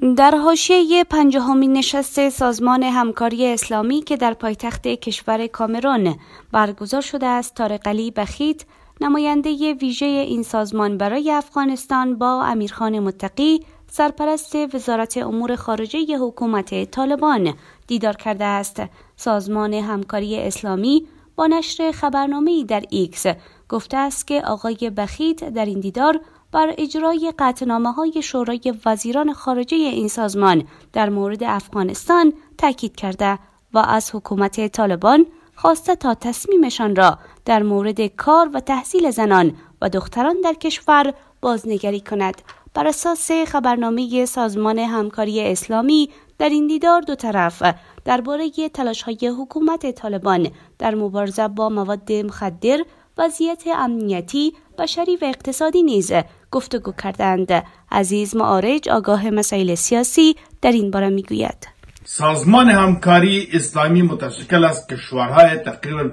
در حاشیه 50مین نشست سازمان همکاری اسلامی که در پایتخت کشور کامرون برگزار شده است، طارق علی بخیت، نماینده ویژه این سازمان برای افغانستان، با امیرخان متقی، سرپرست وزارت امور خارجه حکومت طالبان دیدار کرده است. سازمان همکاری اسلامی با نشر خبرنامه‌ای در ایکس گفته است که آقای بخیت در این دیدار بر اجرای قطعنامه‌های شورای وزیران خارجه این سازمان در مورد افغانستان تاکید کرده و از حکومت طالبان خواسته تا تصمیمشان را در مورد کار و تحصیل زنان و دختران در کشور بازنگری کند. بر اساس خبرنامه سازمان همکاری اسلامی، در این دیدار دو طرف درباره تلاش‌های حکومت طالبان در مبارزه با مواد مخدر، وضعیت امنیتی، بشری و اقتصادی نیز گفتگو کردند. عزیز معارج، آگاه مسائل سیاسی، در این باره میگوید: سازمان همکاری اسلامی متشکل از کشورهای تقریبا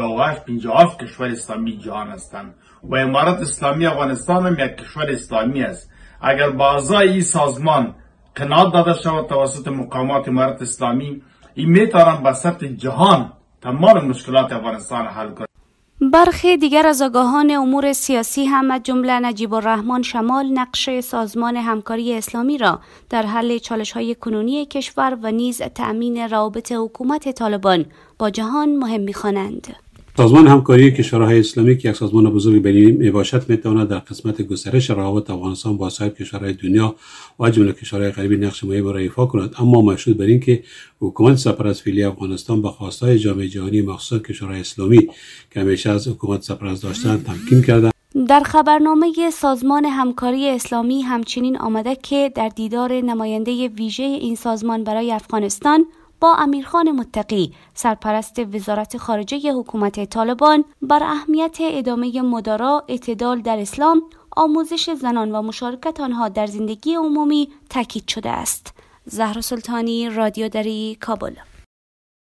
58 کشور اسلامی جهان هستند و امارت اسلامی افغانستان هم یک کشور اسلامی است. اگر با اعضای این سازمان قناعت داده شود توسط مقامات امارت اسلامی، این میتوانند به سطح جهان تمام مشکلات افغانستان حل کنند. برخی دیگر از آگاهان امور سیاسی هم از جمله نجیب الرحمن شمال نقش سازمان همکاری اسلامی را در حل چالش‌های کنونی کشور و نیز تأمین روابط حکومت طالبان با جهان مهم می‌خوانند. سازمان همکاری کشورهای اسلامی که یک سازمان بزرگ بین‌المللی میباشد، میتواند در قسمت گسترش روابط افغانستان با سایر کشورهای دنیا و جمله کشورهای غربی نقش مهمی را ایفا کند، اما مشروط بر اینکه حکومت سرپرست فعلی افغانستان با خواستهای جامعه جهانی مخصوصا کشورهای اسلامی که همیشه از حکومت سرپرست داشتند تمکین کرده. در خبرنامه سازمان همکاری اسلامی همچنین آمده که در دیدار نماینده ویژه این سازمان برای افغانستان با امیرخان متقی، سرپرست وزارت خارجه حکومت طالبان، بر اهمیت ادامه مدارا، اعتدال در اسلام، آموزش زنان و مشارکت آنها در زندگی عمومی تاکید شده است. زهرا سلطانی، رادیو دری، کابل.